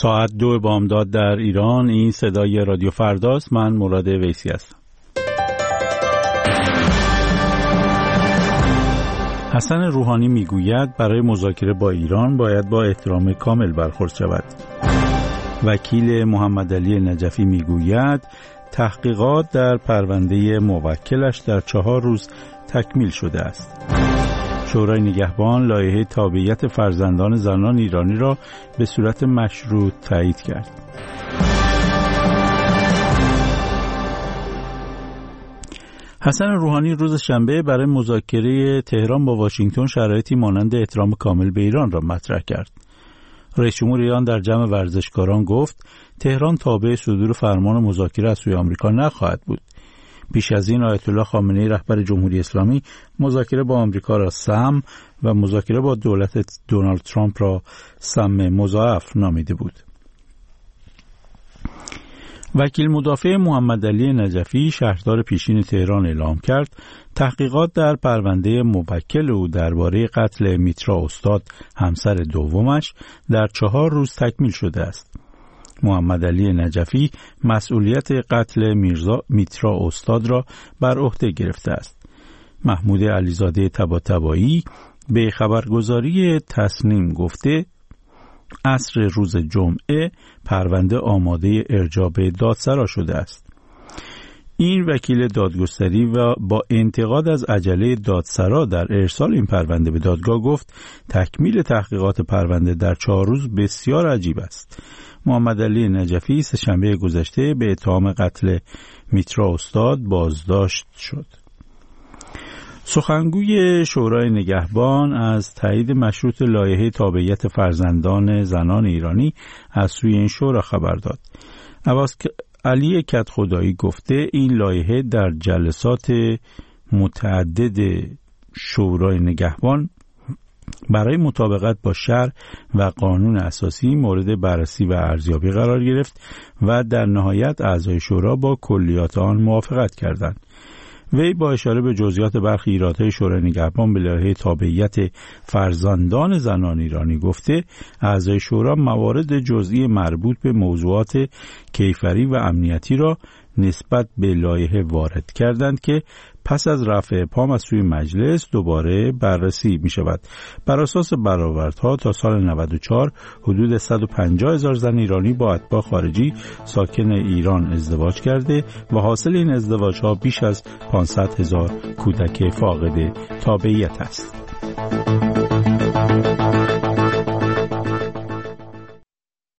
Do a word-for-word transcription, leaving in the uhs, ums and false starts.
ساعت دو بامداد در ایران. این صدای رادیو فرداست. من مراد ویسی هستم. حسن روحانی میگوید برای مذاکره با ایران باید با احترام کامل برخورد شود. وکیل محمد علی نجفی میگوید تحقیقات در پرونده موکلش در چهار روز تکمیل شده است. شورای نگهبان لایحه تابعیت فرزندان زنان ایرانی را به صورت مشروط تایید کرد. حسن روحانی روز شنبه برای مذاکره تهران با واشنگتن شرایطی مانند احترام کامل به ایران را مطرح کرد. رئیس جمهور ایران در جمع ورزشکاران گفت تهران تابع صدور فرمان مذاکره از سوی آمریکا نخواهد بود. پیش از این آیت الله خامنه‌ای رهبر جمهوری اسلامی مذاکره با آمریکا را سم و مذاکره با دولت دونالد ترامپ را سم مضاعف نامیده بود. وکیل مدافع محمد علی نجفی شهردار پیشین تهران اعلام کرد تحقیقات در پرونده موکل او درباره قتل میترا استاد همسر دومش در چهار روز تکمیل شده است. محمد علی نجفی مسئولیت قتل میرزا میترا استاد را بر عهده گرفته است. محمود علیزاده طباطبایی به خبرگزاری تسنیم گفته عصر روز جمعه پرونده آماده ارجاع به دادسرا شده است. این وکیل دادگستری و با انتقاد از عجله دادسرا در ارسال این پرونده به دادگاه گفت تکمیل تحقیقات پرونده در چهار روز بسیار عجیب است. محمد علی نجفی سه‌شنبه گذشته به اتهام قتل میترا استاد بازداشت شد. سخنگوی شورای نگهبان از تایید مشروط لایحه تابعیت فرزندان زنان ایرانی از سوی این شورا خبر داد. عباس علی کدخدایی گفته این لایحه در جلسات متعدد شورای نگهبان برای مطابقت با شرع و قانون اساسی مورد بررسی و ارزیابی قرار گرفت و در نهایت اعضای شورا با کلیات آن موافقت کردند. وی با اشاره به جزئیات برخی ایرادهای شورای نگهبان به لایحه تابعیت فرزندان زنان ایرانی گفته اعضای شورا موارد جزئی مربوط به موضوعات کیفری و امنیتی را نسبت به لایحه وارد کردند که پس از رفع ابهام از سوی مجلس دوباره بررسی می شود. بر اساس برآوردها تا سال نود و چهار حدود صد و پنجاه هزار زن ایرانی با اتباع خارجی ساکن ایران ازدواج کرده و حاصل این ازدواجها بیش از پانصد هزار کودک فاقد تابعیت است.